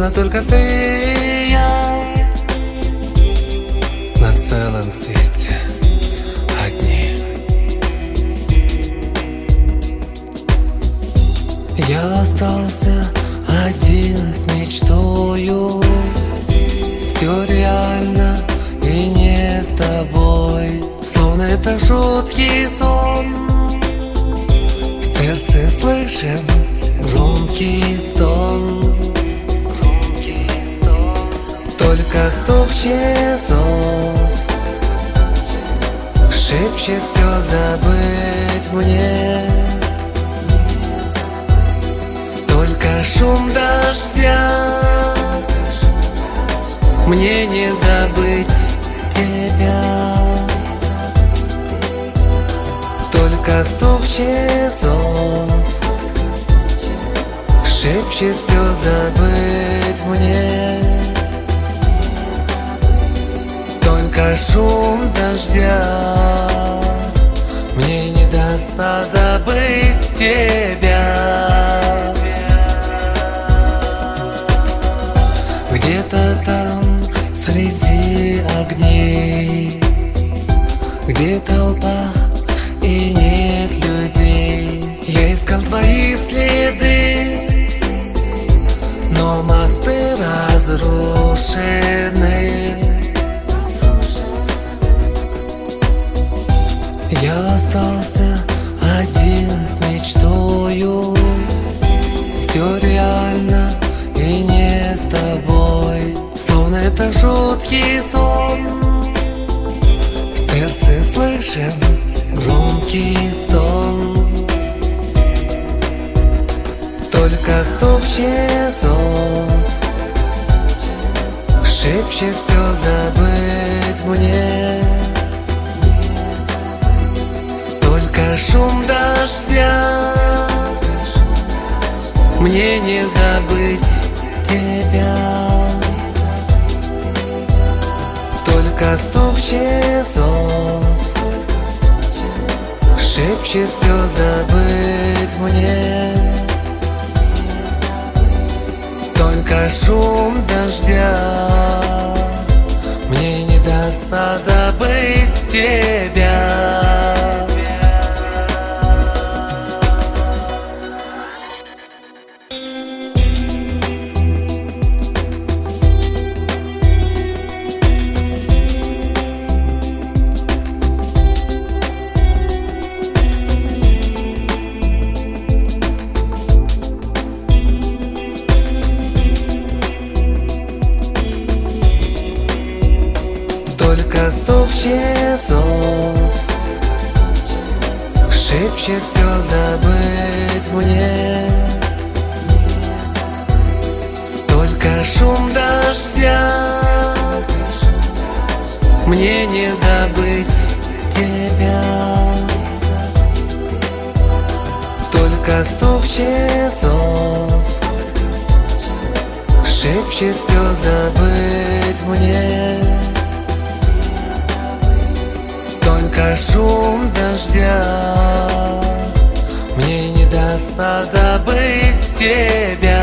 только ты и я на целом свете одни. Я остался один с мечтою. Все реально и не с тобой, словно это жуткий сон. В сердце слышим громкий стон. Только стук часов шепчет все забыть мне. Только шум дождя мне не забыть тебя. Только стук часов шепчет все забыть мне. Только шум дождя мне не даст позабыть тебя. Где-то там среди огней, где толпа и нет людей, я искал твои следы, но мосты разрушены. Я остался один с мечтою. Все реально и не с тобой, словно это жуткий сон. В сердце слышим громкий стон. Только стук часов шепчет все забыть мне. Только шум дождя мне не забыть тебя. Только стук часов шепчет все забыть мне. Только шум дождя мне не даст позабыть тебя. Только стук часов шепчет все забыть мне. Только шум дождя мне не забыть тебя. Только стук часов шепчет все забыть мне. Только шум дождя мне не даст позабыть тебя.